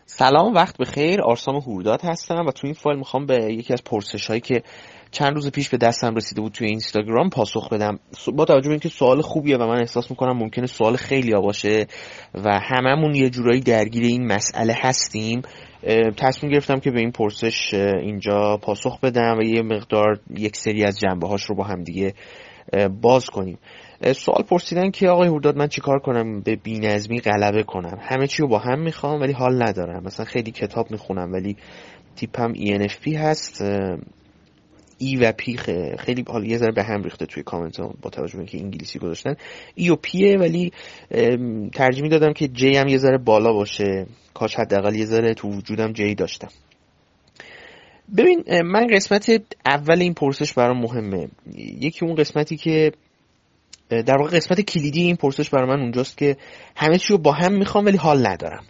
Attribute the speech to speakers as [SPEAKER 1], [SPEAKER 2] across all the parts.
[SPEAKER 1] سلام، وقت بخیر. آرسام هورداد هستم و تو این فایل میخوام به یکی از پرسش هایی که چند روز پیش به دستم رسیده بود توی اینستاگرام پاسخ بدم. با توجه به اینکه سوال خوبیه و من احساس میکنم ممکنه سوال خیلی ها باشه و هممون یه جورایی درگیر این مسئله هستیم، تصمیم گرفتم که به این پرسش اینجا پاسخ بدم و یه مقدار یک سری از جنبه هاش رو با هم دیگه باز کنیم. سوال پرسیدن که آقای هورداد من چیکار کنم به بی‌نظمی غلبه کنم؟ همه چی رو با هم میخوام ولی حال ندارم. مثلا خیلی کتاب میخونم ولی تیپم ENFP هست. ای و پی خیلی حالا یه ذره به هم ریخته توی کامنت ها با توجه به اینکه انگلیسی گذاشتن. ای و پیه ولی ترجیح دادم که جی هم یه ذره بالا باشه، کاش حداقل یه ذره تو وجودم جی داشتم. ببین، من قسمت اول این پرسش برام مهمه. یکی اون قسمتی که در واقع قسمت کلیدی این پرسش برای من اونجاست که همه چی رو با هم میخوام ولی حال ندارم.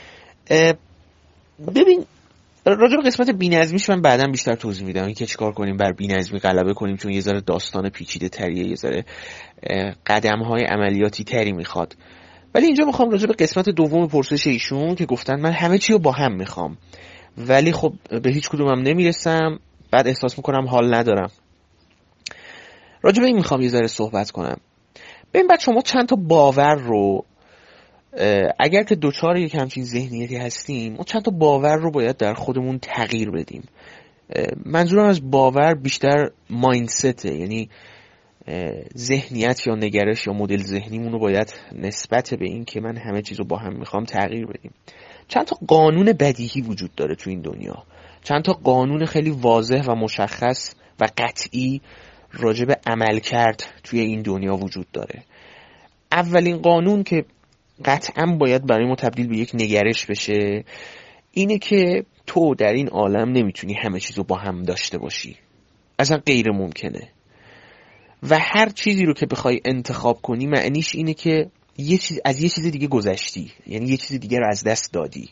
[SPEAKER 1] ببین، راجع به قسمت بی‌نظمیش من بعداً بیشتر توضیح میدم اینکه چیکار کنیم بر بی‌نظمی غلبه کنیم، چون یه ذره داستان پیچیده تریه، یه ذره قدم‌های عملیاتی تری میخواد. ولی اینجا میخوام راجع به قسمت دوم پرسش ایشون که گفتن من همه چی رو با هم میخوام ولی خب به هیچ کدومم نمیرسم، بعد احساس میکنم حال ندارم. راجع به این میخوام یه ذره صحبت کنم. ببین بچه، ما چند تا باور رو اگر که دوچار یک همچین ذهنیتی هستیم، ما چند تا باور رو باید در خودمون تغییر بدیم. منظورم از باور بیشتر مایندسته، یعنی ذهنیت یا نگرش یا مدل ذهنیمون رو باید نسبت به این که من همه چیز رو با هم میخوام تغییر بدیم. چند تا قانون بدیهی وجود داره تو این دنیا، چند تا قانون خیلی واضح و مشخص و قطعی راجع به عمل کرد توی این دنیا وجود داره. اولین قانون که قطعا باید برای ما تبدیل به یک نگرش بشه اینه که تو در این عالم نمیتونی همه چیز رو با هم داشته باشی، اصلا غیر ممکنه. و هر چیزی رو که بخوای انتخاب کنی معنیش اینه که از یه چیز دیگه گذشتی، یعنی یه چیز دیگه رو از دست دادی.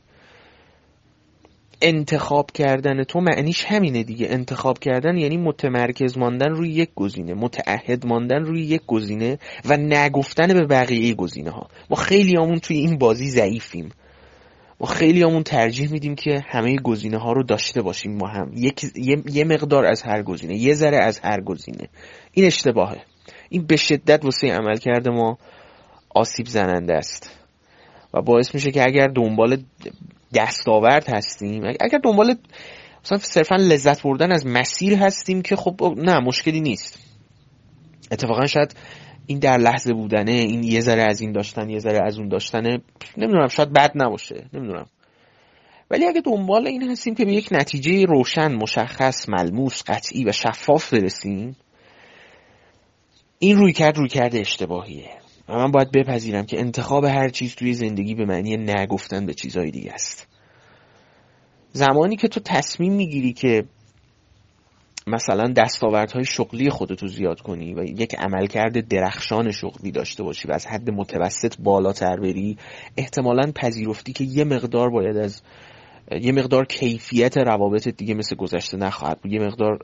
[SPEAKER 1] انتخاب کردن تو معنیش همینه دیگه. انتخاب کردن یعنی متمرکز ماندن روی یک گزینه، متعهد ماندن روی یک گزینه و نگفتن به بقیه گزینه ها. ما خیلیامون توی این بازی ضعیفیم. ما خیلیامون ترجیح میدیم که همه گزینه ها رو داشته باشیم ما هم، یه مقدار از هر گزینه، یه ذره از هر گزینه. این اشتباهه. این به شدت واسه عملکرد ما آسیب زننده است و باعث میشه که اگر دنبال دستاورد هستیم، اگر دنبال مثلا صرفا لذت بردن از مسیر هستیم که خب نه، مشکلی نیست. اتفاقا شاید این در لحظه بودنه، این یه ذره از این داشتن یه ذره از اون داشتنه، نمیدونم، شاید بد نباشه، نمیدونم. ولی اگه دنبال این هستیم که به یک نتیجه روشن، مشخص، ملموس، قطعی و شفاف برسیم، این رویکرد اشتباهیه. و من باید بپذیرم که انتخاب هر چیز توی زندگی به معنی نگفتن به چیزهای دیگه است. زمانی که تو تصمیم میگیری که مثلا دستاوردهای شغلی خودتو زیاد کنی و یک عملکرد درخشان شغلی داشته باشی و از حد متوسط بالاتر بری، احتمالاً پذیرفتی که یه مقدار کیفیت روابطت دیگه مثل گذشته نخواهد بود.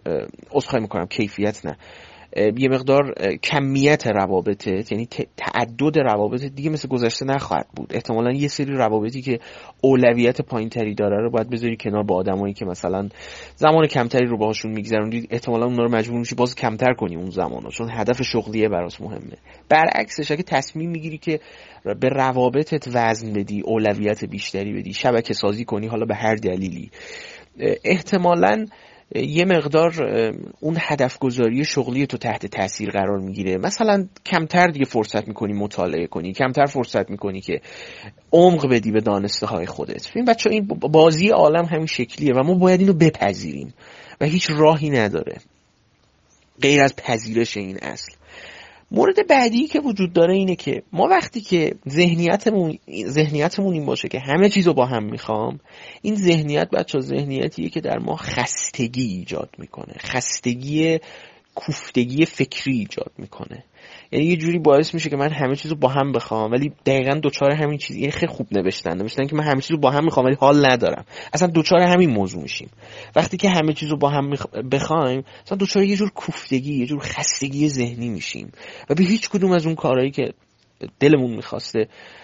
[SPEAKER 1] یه مقدار کمیت روابطت، یعنی تعدد روابطت دیگه مثل گذشته نخواهد بود. احتمالاً یه سری روابطی که اولویت پایین‌تری داره رو باید بذاری کنار با آدمایی که مثلا زمان کمتری رو باهاشون میگذروندی. احتمالاً اونا رو مجبور میشی باز کمتر کنی اون زمانو، چون هدف شغلیه برات مهمه. برعکسش اگه تصمیم میگیری که به روابطت وزن بدی، اولویت بیشتری بدی، شبکه سازی کنی، حالا به هر دلیلی، احتمالاً یه مقدار اون هدف گذاری شغلی تو تحت تاثیر قرار میگیره. مثلا کمتر دیگه فرصت میکنی مطالعه کنی، کمتر فرصت میکنی که عمق بدی به دانسته های خودت. ببین بچه، این بازی عالم همین شکلیه و ما باید اینو بپذیریم و هیچ راهی نداره غیر از پذیرش این اصل. مورد بعدی که وجود داره اینه که ما وقتی که ذهنیتمون این باشه که همه چیزو با هم میخوام، این ذهنیت بچه ذهنیتیه که در ما خستگی ایجاد میکنه، خستگی، کوفتگی فکری ایجاد میکنه. یعنی یه جوری باعث میشه که من همه چیزو با هم بخوام ولی دقیقاً دوچار همین چیز. یه خیلی خوب نوشتن که من همه چیزو با هم میخوام ولی حال ندارم. اصلا دوچار همین موضوع میشیم. وقتی که همه چیزو با هم بخوایم، اصلا دوچار یه جور کوفتگی، یه جور خستگی ذهنی میشیم و به هیچ کدوم از اون کارهایی که دلمون میخواسته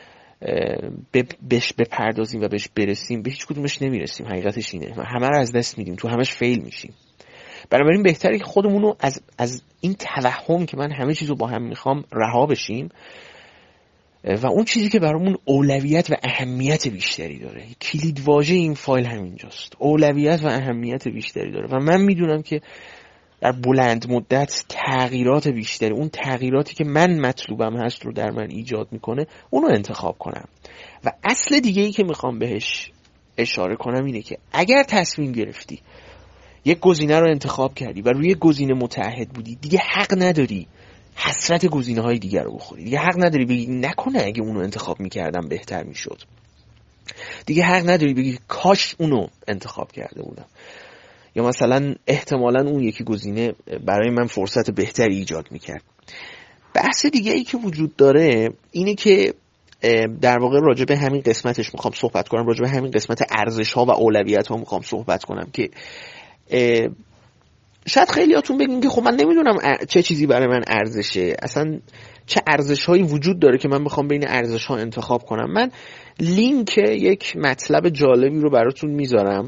[SPEAKER 1] بهش بپردازیم و بهش برسیم، به هیچ کدومش نمیرسیم. حقیقتش اینه، همه رو از دست میدیم، تو همش فیل میشیم. بنابراین بهتره که خودمون رو از این توهم که من همه چیزو با هم میخوام رها بشیم و اون چیزی که برامون اولویت و اهمیت بیشتری داره. کلید واژه این فایل همینجاست، اولویت و اهمیت بیشتری داره و من میدونم که در بلند مدت تغییرات بیشتری، اون تغییراتی که من مطلوبم هست رو در من ایجاد میکنه، اونو انتخاب کنم. و اصل دیگه ای که میخوام بهش اشاره کنم اینه که اگر تصمیم گرفتی یک گزینه رو انتخاب کردی و روی گزینه متعهد بودی، دیگه حق نداری حسرت گزینه‌های دیگر رو بخوری. دیگه حق نداری بگی نکنه اگه اونو انتخاب میکردم بهتر میشد. دیگه حق نداری بگی کاش اونو انتخاب کرده بودم، یا مثلا احتمالاً اون یکی گزینه برای من فرصت بهتری ایجاد میکرد. بحث دیگه ای که وجود داره اینه که در واقع راجع به همین قسمتش میخوام صحبت کنم، راجع به همین قسمت ارزش ها و اولویت ها میخوام صحبت کنم که شاید خیلیاتون بگین که خب من نمیدونم چه چیزی برای من ارزشه، اصلا چه ارزش هایی وجود داره که من بخوام بین ارزش ها انتخاب کنم. من لینک یک مطلب جالبی رو براتون میذارم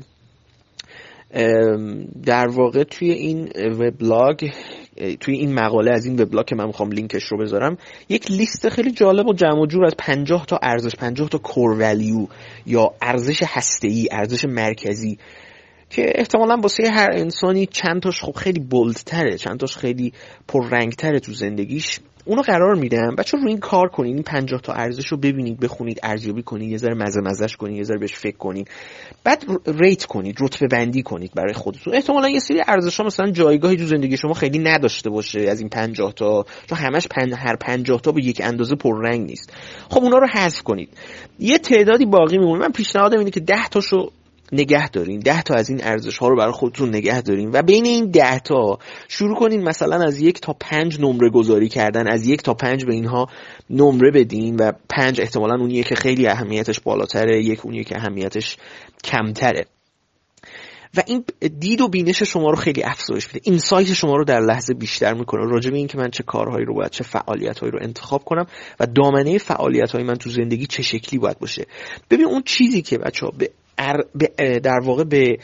[SPEAKER 1] در واقع توی این وبلاگ، توی این مقاله از این وبلاگ که من میخوام لینکش رو بذارم، یک لیست خیلی جالب و جمع و جور از 50 تا ارزش، 50 تا کور ولیو یا ارزش هسته‌ای، ارزش مرکزی که احتمالاً واسه هر انسانی چند تاش خب خیلی بولدتره، چند تاش خیلی پررنگتره تو زندگیش، اونو قرار میدم. بچه‌ها روی این کار کنید، این 50 تا ارزش رو ببینید، بخونید، ارزیابی کنید، یه ذره مزه‌مزه‌اش کنید، یه ذره بهش فکر کنید، بعد ریت کنید، رتبه بندی کنید برای خودتون. احتمالاً یه سری ارزش‌ها مثلا جایگاهی تو زندگی شما خیلی نداشته باشه از این 50 تا، چون همش هر 50 تا به یک اندازه پررنگ نیست. خب اونا رو حذف کنید، یه تعدادی باقی میمونه. من پیشنهادم اینه که 10 تاشو نگه دارین، 10 تا از این ارزش ها رو برای خودتون نگه دارین و بین این 10 تا شروع کنین مثلا از 1 تا 5 نمره گذاری کردن، از 1 تا 5 به اینها نمره بدین و 5 احتمالاً اونیه که خیلی اهمیتش بالاتره، 1 اونیه که اهمیتش کمتره و این دید و بینش شما رو خیلی افزایش میده، اینسایت شما رو در لحظه بیشتر میکنه راجع به این که من چه کارهایی رو باید، چه فعالیت‌هایی رو انتخاب کنم و دامنه فعالیت‌های من تو زندگی چه شکلی باید باشه. ببین اون چیزی که بچه‌ها در واقع به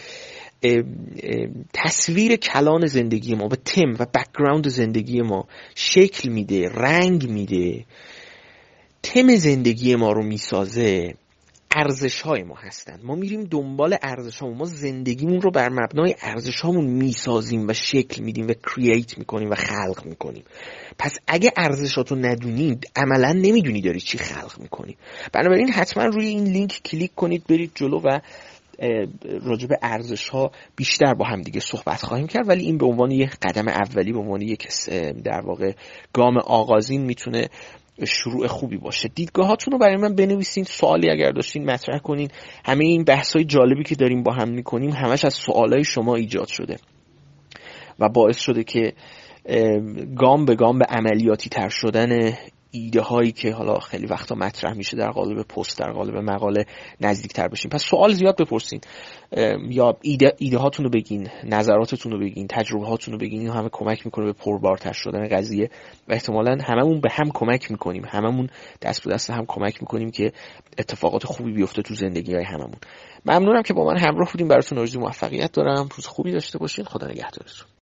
[SPEAKER 1] تصویر کلان زندگی ما، به تم و بک‌گراند زندگی ما شکل میده، رنگ میده، تم زندگی ما رو میسازه، ارزش‌های ما هستن. ما میریم دنبال ارزش‌هامون، ما زندگیمون رو بر مبنای ارزش‌هامون میسازیم و شکل میدیم و کرییت میکنیم و خلق میکنیم. پس اگه ارزشاتو ندونید، عملاً نمیدونی داری چی خلق میکنی. بنابراین حتما روی این لینک کلیک کنید، برید جلو و راجع به ارزش‌ها بیشتر با هم دیگه صحبت خواهیم کرد، ولی این به عنوان یک قدم اولی، به عنوان یک در واقع گام آغازین میتونه شروع خوبی باشه. دیدگاهاتون رو برای من بنویسین، سوالی اگر داشتین مطرح کنین. همه این بحث‌های جالبی که داریم با هم میکنیم همش از سوالای شما ایجاد شده و باعث شده که گام به گام به عملیاتی تر شدن ایده هایی که حالا خیلی وقتا مطرح میشه در قالب پست، در قالب مقاله نزدیک تر بشیم. پس سوال زیاد بپرسین یا ایده هاتون رو بگین، نظراتتون رو بگین، تجربه هاتون رو بگین. این همه کمک میکنه به پربارتر شدن قضیه و احتمالاً هممون به هم کمک میکنیم، هممون دست به دست هم کمک میکنیم که اتفاقات خوبی بیفته تو زندگی های هممون. ممنونم که با من همراه بودین، براتون آرزوی موفقیت دارم. روز خوبی داشته باشین. خدا نگهدارتون.